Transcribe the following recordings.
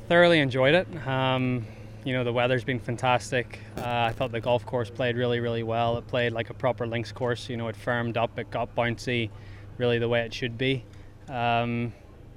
thoroughly enjoyed it. The weather's been fantastic. I thought the golf course played really, really well. It played like a proper links course. It firmed up, it got bouncy, really the way it should be. I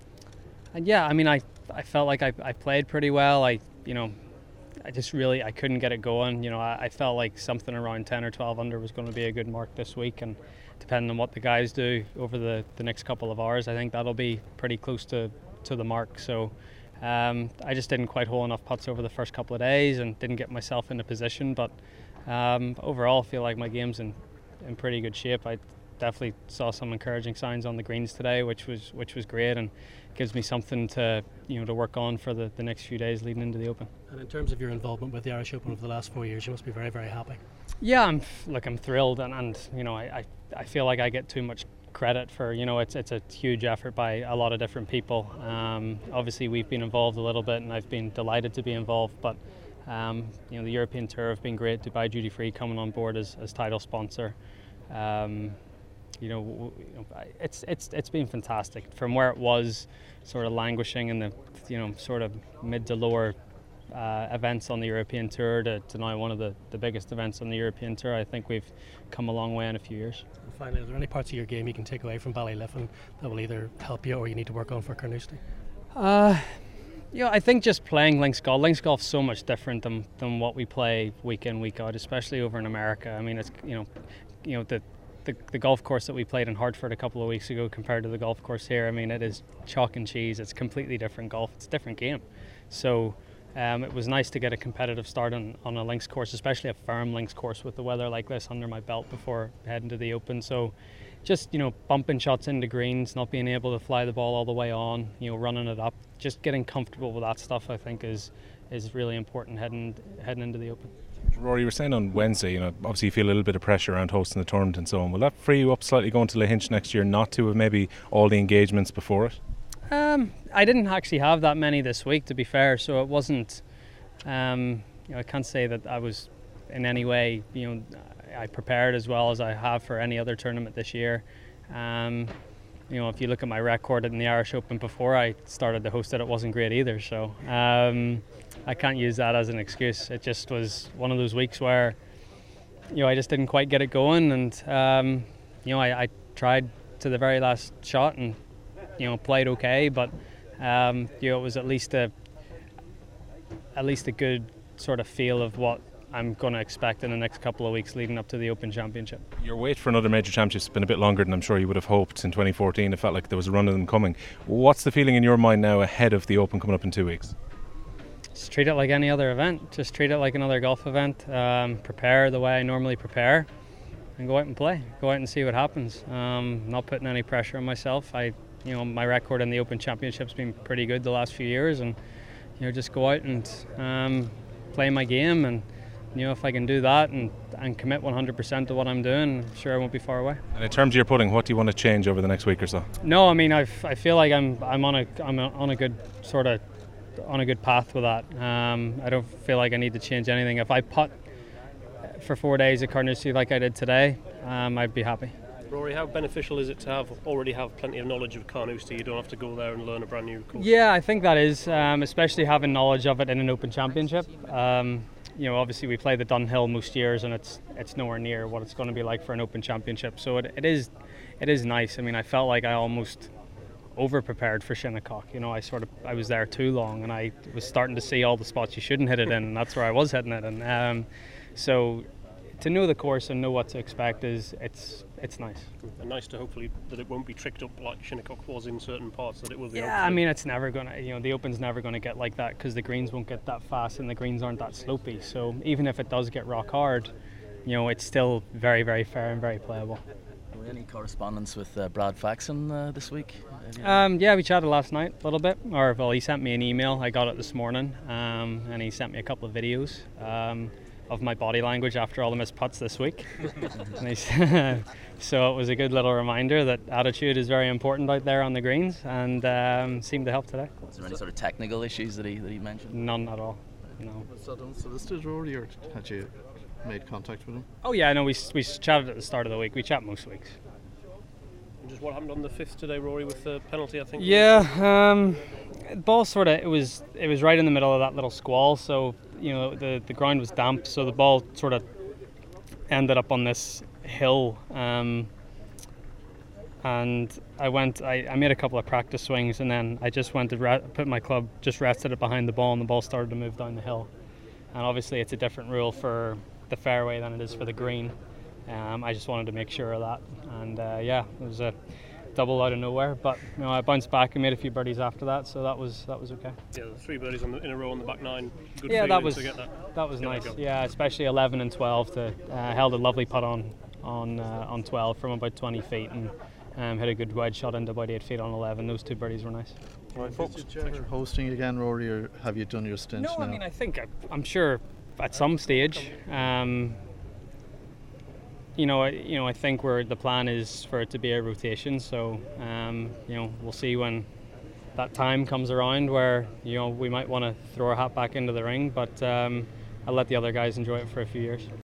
felt like I played pretty well. I couldn't get it going. I felt like something around 10 or 12 under was going to be a good mark this week, and depending on what the guys do over the next couple of hours, I think that'll be pretty close to the mark. So I just didn't quite hole enough putts over the first couple of days and didn't get myself into position, but overall I feel like my game's in pretty good shape. I definitely saw some encouraging signs on the greens today, which was great, and gives me something to work on for the next few days leading into the Open. And in terms of your involvement with the Irish Open over the last 4 years, you must be very, very happy. Yeah, I'm thrilled, and I feel like I get too much credit for it's a huge effort by a lot of different people. Obviously we've been involved a little bit, and I've been delighted to be involved, but the European Tour have been great. Dubai Duty Free coming on board as title sponsor. It's been fantastic from where it was sort of languishing in the sort of mid to lower events on the European Tour to now one of the biggest events on the European Tour. I think we've come a long way in a few years. And finally, are there any parts of your game you can take away from Ballyliffin that will either help you or you need to work on for Carnoustie? I think just playing links golf's so much different than what we play week in, week out, especially over in America. I mean, it's the golf course that we played in Hartford a couple of weeks ago compared to the golf course here, I mean, it is chalk and cheese. It's completely different golf. It's a different game. So it was nice to get a competitive start on a links course, especially a firm links course with the weather like this under my belt before heading to the Open. So just bumping shots into greens, not being able to fly the ball all the way on, running it up, just getting comfortable with that stuff, I think is really important heading into the Open. Rory, you were saying on Wednesday, obviously you feel a little bit of pressure around hosting the tournament and so on. Will that free you up slightly going to Lahinch next year, not to have maybe all the engagements before it? I didn't actually have that many this week, to be fair, so it wasn't. I can't say that I was in any way, I prepared as well as I have for any other tournament this year. If you look at my record in the Irish Open before I started to host it wasn't great either. So I can't use that as an excuse. It just was one of those weeks where, I just didn't quite get it going, and I tried to the very last shot and played okay, but it was at least a good sort of feel of what I'm going to expect in the next couple of weeks leading up to the Open Championship. Your wait for another major championship has been a bit longer than I'm sure you would have hoped. In 2014 it felt like there was a run of them coming. What's the feeling in your mind now ahead of the Open coming up in 2 weeks? Just treat it like any other event. Just treat it like another golf event. Prepare the way I normally prepare and go out and play. Go out and see what happens. Not putting any pressure on myself. My record in the Open Championship's been pretty good the last few years, and just go out and play my game, and if I can do that and commit 100% to what I'm doing, I'm sure I won't be far away. And in terms of your putting, what do you want to change over the next week or so? No, I mean I feel like I'm on a good sort of on a good path with that. I don't feel like I need to change anything. If I putt for 4 days at Carnoustie like I did today, I'd be happy. Rory, how beneficial is it to already have plenty of knowledge of Carnoustie? You don't have to go there and learn a brand new course. Yeah, I think that is, especially having knowledge of it in an Open Championship. Obviously we play the Dunhill most years, and it's nowhere near what it's going to be like for an Open Championship. So it is nice. I mean, I felt like I almost over prepared for Shinnecock. I was there too long, and I was starting to see all the spots you shouldn't hit it in, and that's where I was hitting it in. So to know the course and know what to expect it's nice. And nice to hopefully that it won't be tricked up like Shinnecock was in certain parts, that it will be. Yeah, I mean, it's never going to, the Open's never going to get like that because the greens won't get that fast and the greens aren't that slopey. So even if it does get rock hard, it's still very, very fair and very playable. Were there any correspondence with Brad Faxon this week? Yeah, we chatted last night a little bit. He sent me an email. I got it this morning, and he sent me a couple of videos of my body language after all the missed putts this week. So it was a good little reminder that attitude is very important out there on the greens, and seemed to help today. Was there any sort of technical issues that he mentioned? None at all. No. Was that unsolicited, Rory, or had you made contact with him? Oh yeah, no, we chatted at the start of the week. We chat most weeks. And just what happened on the 5th today, Rory, with the penalty, I think? Yeah, ball sort of, it was right in the middle of that little squall, so the ground was damp, so the ball sort of ended up on this hill, and I made a couple of practice swings, and then I just went to put my club, just rested it behind the ball, and the ball started to move down the hill. And obviously it's a different rule for the fairway than it is for the green. I just wanted to make sure of that, and it was a double out of nowhere, but I bounced back and made a few birdies after that, so that was okay. Yeah, the 3 birdies in a row on the back nine. Good Yeah, feeling to get that was nice. That Yeah, especially 11 and 12. Held a lovely putt on 12 from about 20 feet, and hit a good wedge shot into about 8 feet on 11. Those 2 birdies were nice. Right, folks. Did you ever hosting again, Rory, or have you done your stint No, now? I mean, I'm sure at some stage. I think the plan is for it to be a rotation. So, we'll see when that time comes around where we might want to throw our hat back into the ring. But I'll let the other guys enjoy it for a few years.